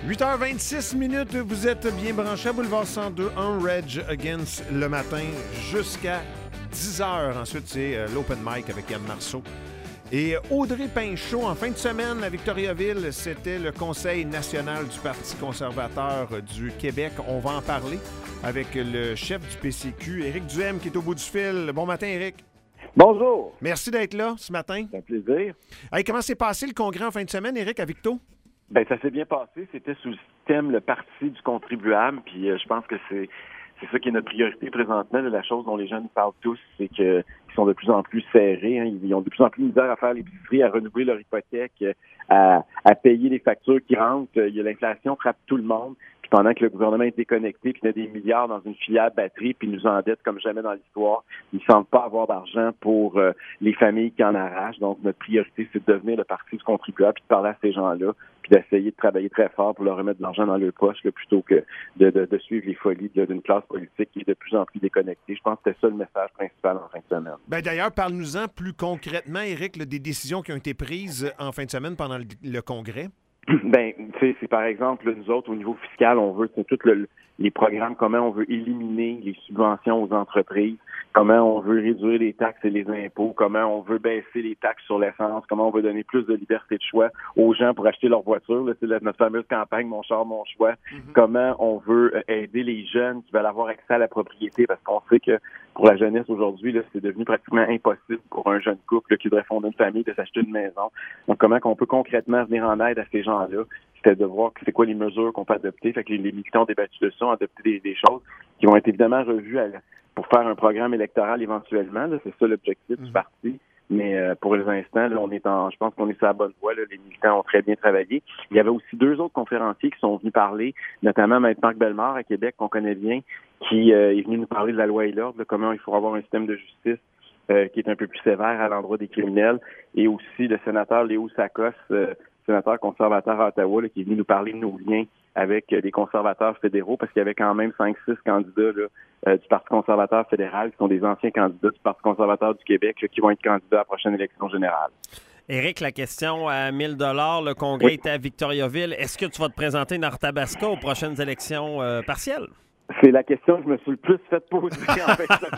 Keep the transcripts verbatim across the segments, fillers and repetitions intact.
huit heures vingt-six minutes, vous êtes bien branchés à Boulevard cent deux, un Reg Against le matin jusqu'à dix heures. Ensuite, c'est euh, l'Open Mic avec Yann Marceau. Et Audrey Pinchot, en fin de semaine, à Victoriaville, c'était le Conseil national du Parti conservateur du Québec. On va en parler avec le chef du P C Q, Éric Duhem, qui est au bout du fil. Bon matin, Éric. Bonjour. Merci d'être là ce matin. C'est un plaisir. Hey, comment s'est passé le congrès en fin de semaine, Éric, à Victo? Bien, ça s'est bien passé. C'était sous le thème le Parti du contribuable. Puis euh, je pense que c'est c'est ça qui est notre priorité présentement. Là, la chose dont les gens nous parlent tous, c'est qu'ils sont de plus en plus serrés. Hein. Ils ont de plus en plus de misère à faire l'épicerie, à renouveler leur hypothèque, à, à payer les factures qui rentrent. Il y a l'inflation frappe tout le monde. Puis pendant que le gouvernement est déconnecté, puis il y a des milliards dans une filière batterie, puis nous endette comme jamais dans l'histoire, ils ne semblent pas avoir d'argent pour euh, les familles qui en arrachent. Donc, notre priorité, c'est de devenir le parti du contribuable, puis de parler à ces gens-là, puis d'essayer de travailler très fort pour leur remettre de l'argent dans leur poche, là, plutôt que de, de, de suivre les folies là, d'une classe politique qui est de plus en plus déconnectée. Je pense que c'était ça le message principal en fin de semaine. Ben, d'ailleurs, parle-nous-en plus concrètement, Éric, là, des décisions qui ont été prises en fin de semaine pendant le, le congrès. Ben, tu sais, c'est par exemple, là, nous autres, au niveau fiscal, on veut, c'est tous le, les programmes, comment on veut éliminer les subventions aux entreprises, comment on veut réduire les taxes et les impôts, comment on veut baisser les taxes sur l'essence, comment on veut donner plus de liberté de choix aux gens pour acheter leur voiture, là, c'est notre fameuse campagne Mon char, mon choix, mm-hmm. Comment on veut aider les jeunes qui veulent avoir accès à la propriété, parce qu'on sait que pour la jeunesse aujourd'hui, là, c'est devenu pratiquement impossible pour un jeune couple là, qui voudrait fonder une famille de s'acheter une maison. Donc, comment qu'on peut concrètement venir en aide à ces gens-là? C'était de voir c'est quoi les mesures qu'on peut adopter. Fait que les, les militants ont débattu de ça, ont adopté des, des choses qui vont être évidemment revues à, pour faire un programme électoral éventuellement. Là, c'est ça l'objectif mmh. du parti. Mais euh, pour les instants, là, on est en, je pense qu'on est sur la bonne voie. Là. Les militants ont très bien travaillé. Il y avait aussi deux autres conférenciers qui sont venus parler, notamment Maître Marc Bellemare à Québec, qu'on connaît bien, qui euh, est venu nous parler de la loi et l'ordre, là, comment il faut avoir un système de justice euh, qui est un peu plus sévère à l'endroit des criminels, et aussi le sénateur Léo Sakos, euh, sénateur conservateur à Ottawa, là, qui est venu nous parler de nos liens avec les conservateurs fédéraux, parce qu'il y avait quand même cinq six candidats là, euh, du Parti conservateur fédéral, qui sont des anciens candidats du Parti conservateur du Québec, là, qui vont être candidats à la prochaine élection générale. Éric, la question à mille dollars, le congrès oui. est à Victoriaville. Est-ce que tu vas te présenter dans Arthabasca aux prochaines élections euh, partielles? C'est la question que je me suis le plus fait poser en fin de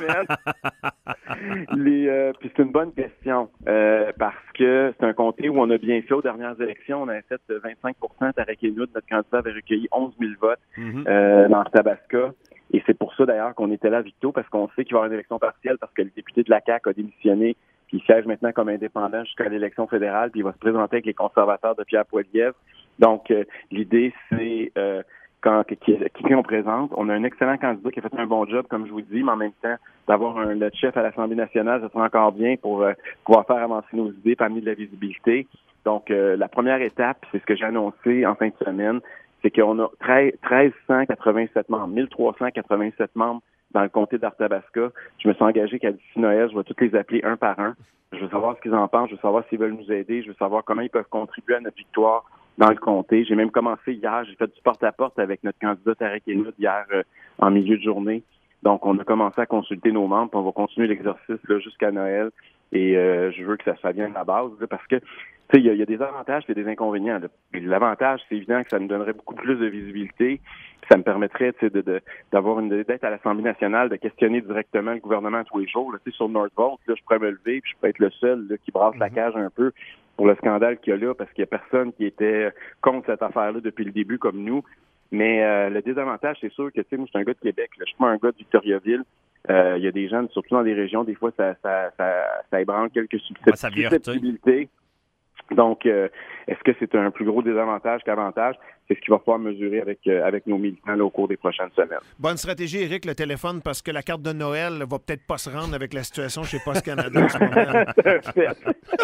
semaine. Les, euh, puis c'est une bonne question euh, parce que c'est un comté où on a bien fait aux dernières élections. On avait fait vingt-cinq pour cent à Raquel-Noud. Notre candidat avait recueilli onze mille votes mm-hmm. euh, dans le Tabasca. Et c'est pour ça d'ailleurs qu'on était là à Victo, parce qu'on sait qu'il va y avoir une élection partielle, parce que le député de la C A Q a démissionné, puis il siège maintenant comme indépendant jusqu'à l'élection fédérale, puis il va se présenter avec les conservateurs de Pierre Poilievre. Donc euh, l'idée, c'est... Euh, Quand, qui, qui on présente. On a un excellent candidat qui a fait un bon job, comme je vous dis, mais en même temps, d'avoir un le chef à l'Assemblée nationale, ça serait encore bien pour euh, pouvoir faire avancer nos idées, parmi de la visibilité. Donc, euh, la première étape, c'est ce que j'ai annoncé en fin de semaine, c'est qu'on a treize cent quatre-vingt-sept membres, mille trois cent quatre-vingt-sept membres dans le comté d'Arthabasca. Je me suis engagé qu'à d'ici Noël, je vais tous les appeler un par un. Je veux savoir ce qu'ils en pensent, je veux savoir s'ils veulent nous aider, je veux savoir comment ils peuvent contribuer à notre victoire dans le comté. J'ai même commencé hier, j'ai fait du porte-à-porte avec notre candidat Tarek Enoud hier euh, en milieu de journée. Donc, on a commencé à consulter nos membres, puis on va continuer l'exercice là, jusqu'à Noël. Et euh, je veux que ça soit bien à la base, là, parce que, tu sais, il y, y a des avantages et des inconvénients. Là. L'avantage, c'est évident que ça nous donnerait beaucoup plus de visibilité. Puis ça me permettrait, tu sais, de, de, d'avoir une d'être à l'Assemblée nationale, de questionner directement le gouvernement tous les jours. Là, tu sais, sur Northvolt, là, je pourrais me lever, puis je pourrais être le seul là, qui brasse mm-hmm. la cage un peu pour le scandale qu'il y a là, parce qu'il y a personne qui était contre cette affaire-là depuis le début comme nous. Mais euh, le désavantage, c'est sûr que, tu sais, moi, je suis un gars de Québec, là, je suis pas un gars de Victoriaville. Euh, il y a des gens, surtout dans des régions, des fois, ça ça ça, ça ébranle quelques susceptibilités. Donc, euh, est-ce que c'est un plus gros désavantage qu'avantage? C'est ce qu'il va falloir mesurer avec euh, avec nos militants là, au cours des prochaines semaines. Bonne stratégie, Éric, le téléphone, parce que la carte de Noël va peut-être pas se rendre avec la situation chez Post Canada en ce moment.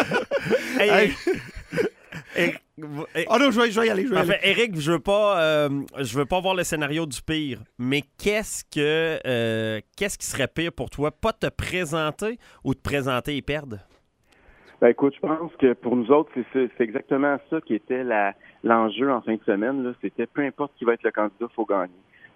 hey, hey. Oh non, je vais, je vais y aller. Je vais en y fait, aller. Éric, je veux pas, euh, je veux pas voir le scénario du pire, mais qu'est-ce que, euh, qu'est-ce qui serait pire pour toi, pas te présenter ou te présenter et perdre? Ben écoute, je pense que pour nous autres, c'est, c'est exactement ça qui était la, l'enjeu en fin de semaine. Là. C'était peu importe qui va être le candidat, il faut gagner.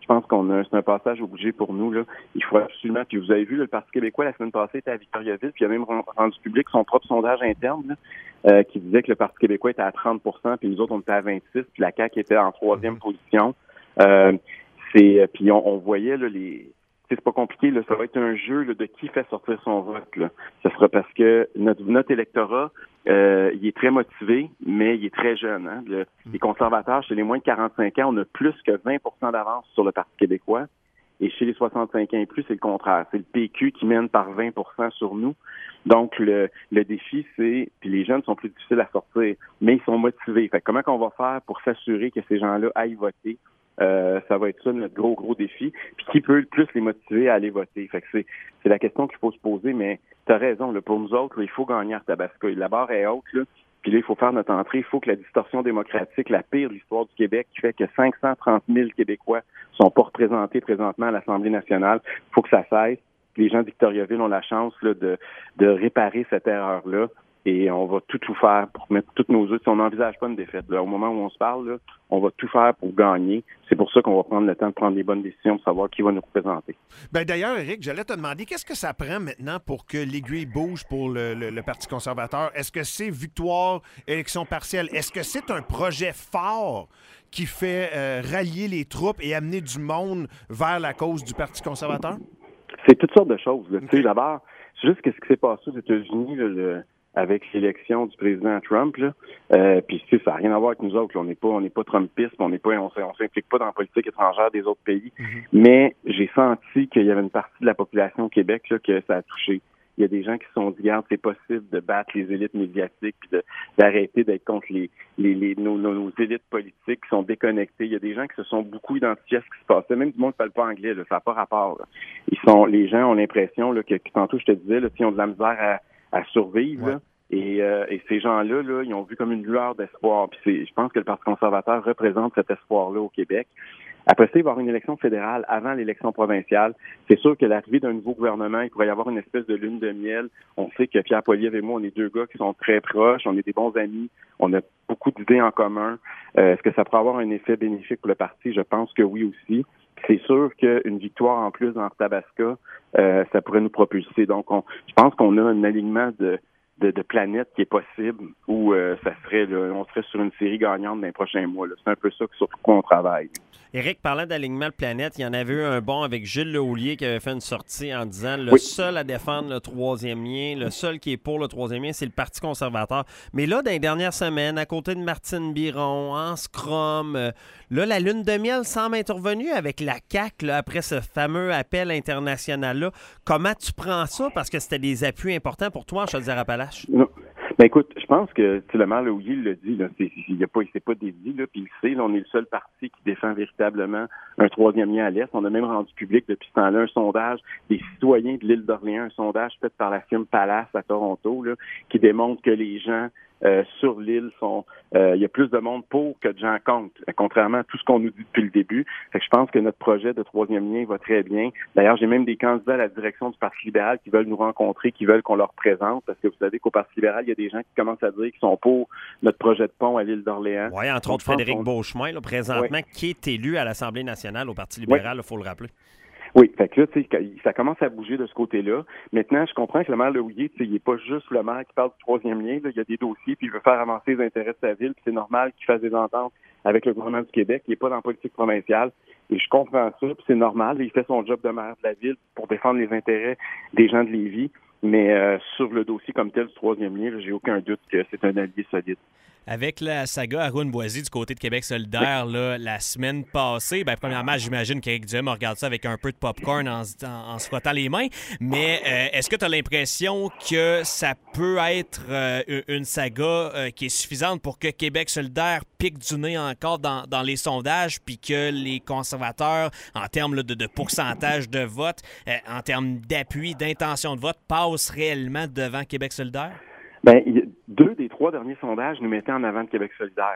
je pense qu'on a, c'est un passage obligé pour nous, là. Il faut absolument, puis vous avez vu, là, le Parti québécois, la semaine passée, était à Victoriaville, puis il a même rendu public son propre sondage interne, là, euh, qui disait que le Parti québécois était à trente pour cent, puis nous autres, on était à vingt-six, puis la C A Q était en troisième position. Euh, c'est, puis on, on voyait, là, les... C'est pas compliqué, là, ça va être un jeu là, de qui fait sortir son vote. Là. Ce sera parce que notre, notre électorat, euh, il est très motivé, mais il est très jeune. Hein. Le, les conservateurs, chez les moins de quarante-cinq ans, on a plus que vingt pour cent d'avance sur le Parti québécois. Et chez les soixante-cinq ans et plus, c'est le contraire. C'est le P Q qui mène par vingt pour cent sur nous. Donc, le, le défi, c'est... Puis les jeunes sont plus difficiles à sortir, mais ils sont motivés. Fait que comment qu'on va faire pour s'assurer que ces gens-là aillent voter? Euh, ça va être ça notre gros, gros défi. Puis qui peut le plus les motiver à aller voter? Fait que c'est, c'est la question qu'il faut se poser, mais tu as raison, là, pour nous autres, là, il faut gagner à Arthabasca. La barre est haute, là, puis là, il faut faire notre entrée. Il faut que la distorsion démocratique, la pire de l'histoire du Québec, qui fait que cinq cent trente mille Québécois sont pas représentés présentement à l'Assemblée nationale, il faut que ça cesse. Les gens de Victoriaville ont la chance là, de, de réparer cette erreur-là. Et on va tout, tout faire pour mettre toutes nos œufs. Si on n'envisage pas une défaite, là, au moment où on se parle, là, on va tout faire pour gagner. C'est pour ça qu'on va prendre le temps de prendre les bonnes décisions pour savoir qui va nous représenter. Bien, d'ailleurs, Éric, j'allais te demander, qu'est-ce que ça prend maintenant pour que l'aiguille bouge pour le, le, le Parti conservateur? Est-ce que c'est victoire, élection partielle? Est-ce que c'est un projet fort qui fait euh, rallier les troupes et amener du monde vers la cause du Parti conservateur? C'est toutes sortes de choses. Okay. Tu sais, d'abord, c'est juste ce qui s'est passé aux États-Unis, là, le... avec l'élection du président Trump, là. Euh, puis tu sais, ça n'a rien à voir avec nous autres. Là. On n'est pas, on n'est pas Trumpistes, on n'est pas, on, on s'implique pas dans la politique étrangère des autres pays. Mm-hmm. Mais j'ai senti qu'il y avait une partie de la population au Québec là, que ça a touché. Il y a des gens qui se sont dit, regarde, c'est possible de battre les élites médiatiques puis de, d'arrêter d'être contre les, les, les nos, nos, nos élites politiques qui sont déconnectées. Il y a des gens qui se sont beaucoup identifiés à ce qui se passait. Même du monde qui ne parle pas anglais, là, ça n'a pas rapport. Là. Ils sont, les gens ont l'impression là, que, que tantôt je te disais, là, ils ont de la misère à à survivre. Ouais. Là. Et, euh, et ces gens-là, là, ils ont vu comme une lueur d'espoir. Puis c'est, je pense que le Parti conservateur représente cet espoir-là au Québec. Après ça, il va y avoir une élection fédérale avant l'élection provinciale. C'est sûr que l'arrivée d'un nouveau gouvernement, il pourrait y avoir une espèce de lune de miel. On sait que Pierre Poilievre et moi, on est deux gars qui sont très proches, on est des bons amis, on a beaucoup d'idées en commun. Euh, est-ce que ça pourrait avoir un effet bénéfique pour le parti? Je pense que oui aussi. C'est sûr qu'une victoire en plus dans Arthabasca, euh, ça pourrait nous propulser. Donc, on, je pense qu'on a un alignement de, de, de planètes qui est possible où euh, ça serait, là, on serait sur une série gagnante dans les prochains mois. Là. C'est un peu ça sur quoi on travaille. Éric, parlant d'alignement de planète, il y en avait eu un bon avec Gilles Lehoulier qui avait fait une sortie en disant le oui. seul à défendre le troisième lien, le seul qui est pour le troisième lien, c'est le Parti conservateur. Mais là, dans les dernières semaines, à côté de Martine Biron, en scrum, euh, là, la lune de miel semble intervenue avec la C A Q là, après ce fameux appel international-là. Comment tu prends ça? Parce que c'était des appuis importants pour toi en Chaudière-Appalaches. Non. Ben écoute, je pense que le maire Lehouillier il l'a dit, là, c'est, il ne s'est pas dédié, là, puis il le sait, là, on est le seul parti qui défend véritablement un troisième lien à l'Est. On a même rendu public depuis ce temps-là un sondage des citoyens de l'île d'Orléans, un sondage fait par la firme Palace à Toronto, là, qui démontre que les gens euh, sur l'île sont, euh, il y a plus de monde pour que de gens contre, contrairement à tout ce qu'on nous dit depuis le début. Fait que je pense que notre projet de troisième lien va très bien. D'ailleurs, j'ai même des candidats à la direction du Parti libéral qui veulent nous rencontrer, qui veulent qu'on leur présente, parce que vous savez qu'au Parti libéral, il y a des gens qui commencent à dire qu'ils sont pour notre projet de pont à l'île d'Orléans. Oui, entre autres Frédéric Beauchemin, là, présentement, oui. qui est élu à l'Assemblée nationale au Parti libéral, il oui. faut le rappeler. Oui, fait que là, tu sais, ça commence à bouger de ce côté-là. Maintenant, je comprends que le maire Lehouillier, tu sais, il n'est pas juste le maire qui parle du troisième lien. Là. Il y a des dossiers, puis il veut faire avancer les intérêts de sa ville, puis c'est normal qu'il fasse des ententes avec le gouvernement du Québec. Il n'est pas dans la politique provinciale. Et je comprends ça, puis c'est normal. Il fait son job de maire de la ville pour défendre les intérêts des gens de Lévis. Mais euh, sur le dossier comme tel du troisième lien, là, j'ai aucun doute que c'est un allié solide. Avec la saga Arun Boisy du côté de Québec solidaire, oui. là, la semaine passée, ben, premièrement, j'imagine qu'Éric Duhem regarde ça avec un peu de popcorn en, en, en se frottant les mains, mais euh, est-ce que tu as l'impression que ça peut être euh, une saga euh, qui est suffisante pour que Québec solidaire pique du nez encore dans, dans les sondages, puis que les conservateurs, en termes là, de, de pourcentage de vote, euh, en termes d'appui, d'intention de vote, passent réellement devant Québec solidaire? Ben, deux des trois derniers sondages nous mettaient en avant de Québec solidaire. Hein?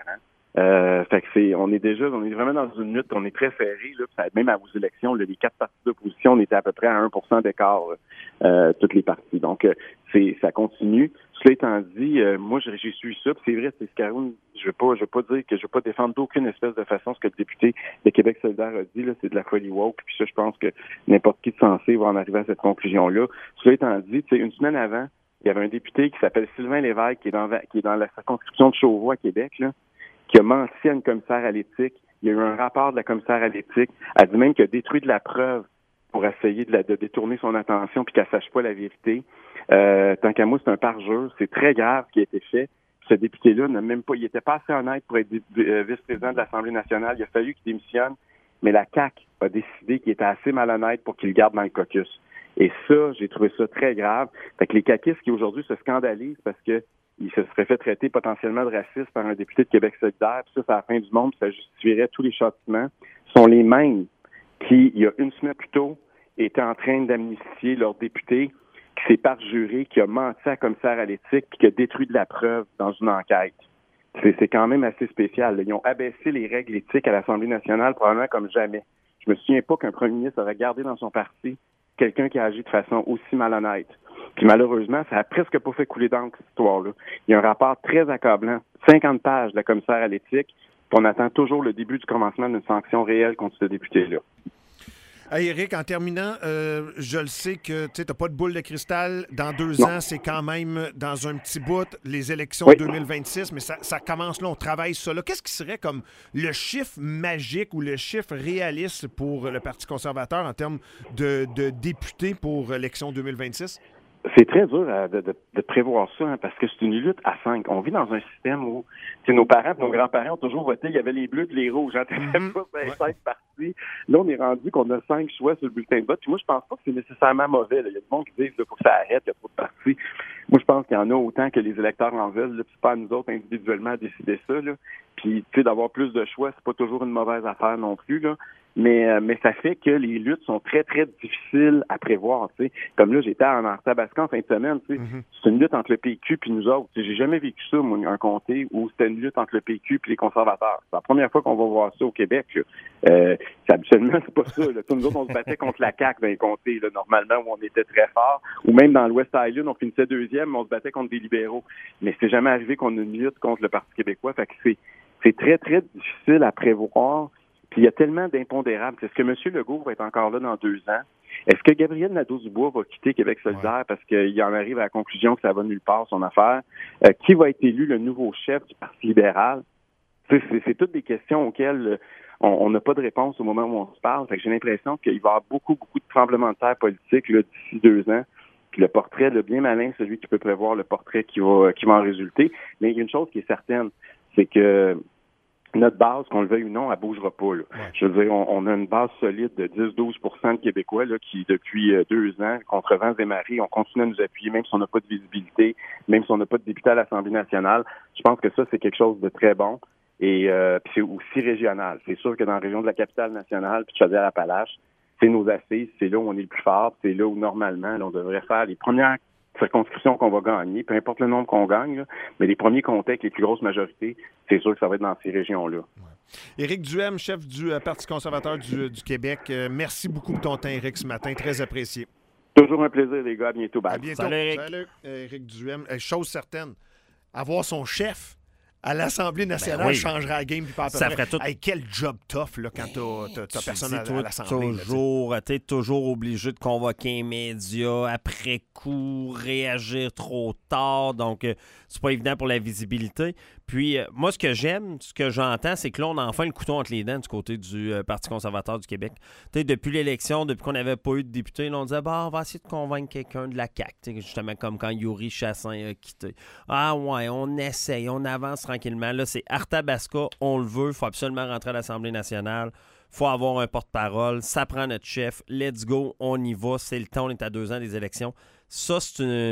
Euh, fait que c'est, on est déjà, on est vraiment dans une lutte, on est très serré, là, ça, même à vos élections, là, les quatre partis d'opposition, on était à peu près à un pour cent d'écart, euh, toutes les parties. Donc, euh, c'est, ça continue. Cela étant dit, euh, moi, j'ai, j'ai suivi ça, puis c'est vrai, c'est ce qu'Aaron, je veux pas, je veux pas dire que je veux pas défendre d'aucune espèce de façon ce que le député de Québec solidaire a dit, là, c'est de la folie woke, puis ça, je pense que n'importe qui de sensé va en arriver à cette conclusion-là. Cela étant dit, tu sais, une semaine avant, il y avait un député qui s'appelle Sylvain Lévesque, qui est dans, qui est dans la circonscription de Chauveau à Québec, là, qui a menti à une commissaire à l'éthique. Il y a eu un rapport de la commissaire à l'éthique. Elle dit même qu'il a détruit de la preuve pour essayer de, la, de détourner son attention puis qu'elle sache pas la vérité. Euh, tant qu'à moi, c'est un parjure. C'est très grave ce qui a été fait. Ce député-là n'a même pas, il était pas assez honnête pour être euh, vice-président de l'Assemblée nationale. Il a fallu qu'il démissionne. Mais la C A Q a décidé qu'il était assez malhonnête pour qu'il le garde dans le caucus. Et ça, j'ai trouvé ça très grave. Fait que les caquistes qui aujourd'hui se scandalisent parce que il se serait fait traiter potentiellement de raciste par un député de Québec solidaire, puis ça, c'est la fin du monde, puis ça justifierait tous les châtiments, sont les mêmes qui, il y a une semaine plus tôt, étaient en train d'amnistier leur député qui s'est parjuré, qui a menti à commissaire à l'éthique, puis qui a détruit de la preuve dans une enquête. C'est, c'est quand même assez spécial. Là. Ils ont abaissé les règles éthiques à l'Assemblée nationale probablement comme jamais. Je me souviens pas qu'un premier ministre aurait gardé dans son parti quelqu'un qui a agi de façon aussi malhonnête. Puis malheureusement, ça a presque pas fait couler d'encre, cette histoire-là. Il y a un rapport très accablant, cinquante pages de la commissaire à l'éthique, puis on attend toujours le début du commencement d'une sanction réelle contre ce député-là. Hey Éric, en terminant, euh, je le sais que tu n'as pas de boule de cristal. Dans deux non. ans, c'est quand même dans un petit bout les élections oui. deux mille vingt-six, mais ça, ça commence là, on travaille ça là. Qu'est-ce qui serait comme le chiffre magique ou le chiffre réaliste pour le Parti conservateur en termes de, de députés pour l'élection deux mille vingt-six? C'est très dur à, de, de, de prévoir ça, hein, parce que c'est une lutte à cinq. On vit dans un système où nos parents et nos grands-parents ont toujours voté, il y avait les bleus et les rouges. J'entendais mm-hmm. pas ouais. cinq partis. Là, on est rendu qu'on a cinq choix sur le bulletin de vote. Puis moi, je pense pas que c'est nécessairement mauvais. Là. Il y a du monde qui disent qu'il faut que ça arrête, il y a trop de partis. Moi, je pense qu'il y en a autant que les électeurs en veulent. Là, puis c'est pas à nous autres individuellement à décider ça. Là. Puis, tu sais, d'avoir plus de choix, c'est pas toujours une mauvaise affaire non plus. Là. Mais, euh, mais ça fait que les luttes sont très, très difficiles à prévoir. Tu sais. Comme là, j'étais en Arthabascan en fin de semaine. Tu sais. Mm-hmm. C'est une lutte entre le P Q puis nous autres. Tu sais, j'ai jamais vécu ça, moi, un comté où c'était une lutte entre le P Q puis les conservateurs. C'est la première fois qu'on va voir ça au Québec. Euh, c'est habituellement, c'est pas ça. Là. Nous autres, on se battait contre la C A Q dans les comtés, là, normalement, où on était très fort. Ou même dans l'West Island, on finissait deuxième, mais on se battait contre des libéraux. Mais c'est jamais arrivé qu'on ait une lutte contre le Parti québécois. Fait que c'est, c'est très, très difficile à prévoir. Puis il y a tellement d'impondérables. Est-ce que M. Legault va être encore là dans deux ans? Est-ce que Gabriel Nadeau-Dubois va quitter Québec solidaire ouais. parce qu'il en arrive à la conclusion que ça va nulle part, son affaire? Euh, qui va être élu le nouveau chef du Parti libéral? C'est, c'est, c'est toutes des questions auxquelles on n'a pas de réponse au moment où on se parle. Fait que j'ai l'impression qu'il va y avoir beaucoup, beaucoup de tremblements de terre politiques là, d'ici deux ans. Puis le portrait, là, bien malin, celui qui peut prévoir le portrait qui va, qui va en résulter. Mais il y a une chose qui est certaine, c'est que notre base, qu'on le veuille ou non, elle bougera pas. Là. Ouais. Je veux dire, on, on a une base solide de dix à douze pour cent de Québécois là, qui, depuis euh, deux ans, contre vents et marées, on continue à nous appuyer, même si on n'a pas de visibilité, même si on n'a pas de député à l'Assemblée nationale. Je pense que ça, c'est quelque chose de très bon. Et euh, puis c'est aussi régional. C'est sûr que dans la région de la capitale nationale, puis de Chaudière-Appalaches, c'est nos assises, c'est là où on est le plus fort, c'est là où, normalement, là, on devrait faire les premières circonscriptions qu'on va gagner, peu importe le nombre qu'on gagne, là, mais les premiers comptés avec les plus grosses majorités, c'est sûr que ça va être dans ces régions-là. Ouais. Éric Duhem, chef du euh, Parti conservateur du, du Québec, euh, merci beaucoup pour ton temps, Éric, ce matin. Très apprécié. Toujours un plaisir, les gars. À bientôt. Bye. À bientôt. Salut, Éric. Salut, Éric Duhem. Euh, chose certaine, avoir son chef à l'Assemblée nationale, ben oui. changerait la game. Puis pas à peu ça près. ferait tout. Hey, quel job tough là, quand t'as, t'as, t'as personne à, à l'Assemblée. Toujours, tu es toujours obligé de convoquer un média après coup, réagir trop tard. Donc, euh, c'est pas évident pour la visibilité. Puis, euh, moi, ce que j'aime, ce que j'entends, c'est que là, on a enfin le couteau entre les dents du côté du euh, Parti conservateur du Québec. Tu sais, depuis l'élection, depuis qu'on n'avait pas eu de député, là, on disait, bah, on va essayer de convaincre quelqu'un de la C A Q. T'sais, justement, comme quand Yuri Chassin a quitté. Ah ouais, on essaye, on avance tranquillement. Là, c'est Arthabasca, on le veut, il faut absolument rentrer à l'Assemblée nationale. Il faut avoir un porte-parole. Ça prend notre chef. Let's go, on y va. C'est le temps, on est à deux ans des élections. Ça, c'est une...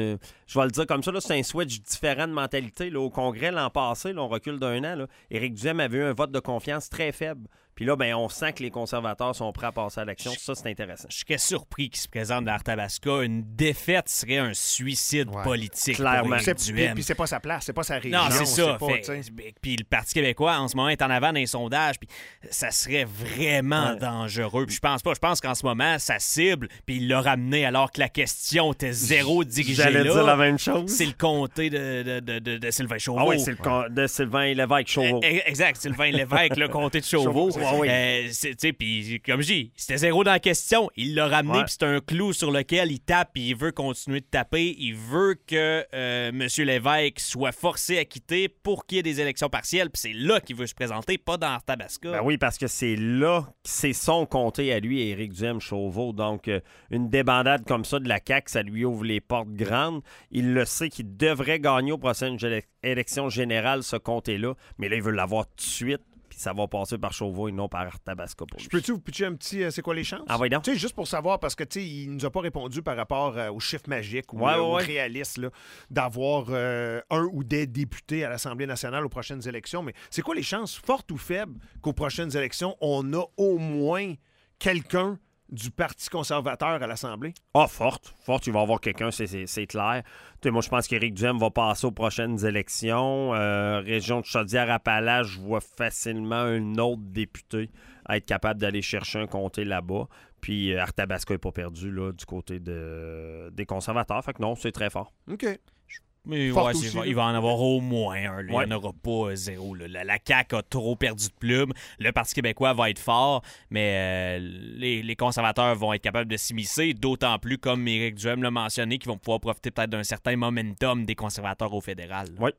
je vais le dire comme ça, là, c'est un switch différent de mentalité. Là. Au Congrès, l'an passé, là, on recule d'un an, là, Éric Duhem avait eu un vote de confiance très faible. Puis là, ben, on sent que les conservateurs sont prêts à passer à l'action. Ça, c'est intéressant. Je serais surpris qu'il se présente dans Arthabasca. Une défaite serait un suicide ouais. politique. Clairement. C'est, Puis, puis, puis c'est pas sa place, c'est pas sa région. non, c'est ça. Pas, fait, puis le Parti québécois, en ce moment, est en avant dans les sondages. Puis ça serait vraiment ouais. dangereux. Puis je pense pas. Je pense qu'en ce moment, sa cible, puis il l'a ramené alors que la question était zéro dirigée là. J'allais dire la même chose. C'est le comté de, de, de, de, de Sylvain Chauveau. Ah oui, c'est le comté de Sylvain Lévesque Chauveau. Exact, Sylvain Lévesque, le comté de Chauveau. Chauveau oui. euh, Puis, comme je dis, c'était zéro dans la question. Il l'a ramené, ouais. puis c'est un clou sur lequel il tape, puis il veut continuer de taper. Il veut que euh, M. Lévesque soit forcé à quitter pour qu'il y ait des élections partielles, puis c'est là qu'il veut se présenter, pas dans Arthabasca. Ben oui, parce que c'est là, c'est son comté à lui, Éric Duhem Chauveau. Donc, euh, une débandade comme ça de la C A Q, ça lui ouvre les portes grandes. Il le sait qu'il devrait gagner aux prochaines élections générales, ce comté-là, mais là, il veut l'avoir tout de suite. Ça va passer par Chauveau et non par Arthabasca pour lui. Je peux-tu vous pitcher un petit euh, c'est quoi les chances? Ah oui, donc. Tu sais, juste pour savoir, parce que tu sais, il nous a pas répondu par rapport euh, au chiffre magique ou ouais, euh, ouais, au ouais. réaliste là, d'avoir euh, un ou des députés à l'Assemblée nationale aux prochaines élections. Mais c'est quoi les chances, fortes ou faibles, qu'aux prochaines élections, on a au moins quelqu'un du Parti conservateur à l'Assemblée? Ah, forte. Forte, il va y avoir quelqu'un, c'est, c'est, c'est clair. T'sais, moi, je pense qu'Éric Duhem va passer aux prochaines élections. Euh, région de Chaudière-Appalaches, je vois facilement un autre député être capable d'aller chercher un comté là-bas. Puis euh, Arthabasca n'est pas perdu là, du côté de, des conservateurs. Fait que non, c'est très fort. OK. Mais ouais, aussi, il, va, il va en avoir au moins un. Là. Ouais. Il n'y en aura pas zéro. Là. La, la C A Q a trop perdu de plume. Le Parti québécois va être fort, mais euh, les, les conservateurs vont être capables de s'immiscer, d'autant plus, comme Éric Duhem l'a mentionné, qu'ils vont pouvoir profiter peut-être d'un certain momentum des conservateurs au fédéral. Oui.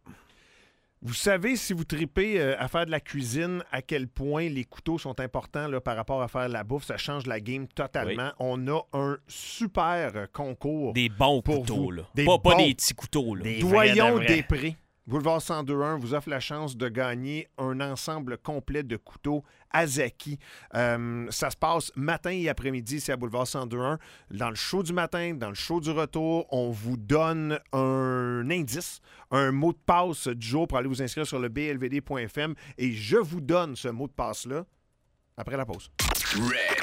Vous savez, si vous tripez euh, à faire de la cuisine, à quel point les couteaux sont importants là, par rapport à faire de la bouffe. Ça change la game totalement. Oui. On a un super euh, concours. Des bons pour couteaux, vous. là. Des pas, bons. pas des petits couteaux. Là. Des Doyon Després. Boulevard cent deux un vous offre la chance de gagner un ensemble complet de couteaux Asahi. Euh, ça se passe matin et après-midi ici à Boulevard cent deux un. Dans le show du matin, dans le show du retour, on vous donne un indice, un mot de passe du jour pour aller vous inscrire sur le b l v d point f m et je vous donne ce mot de passe-là après la pause. Red.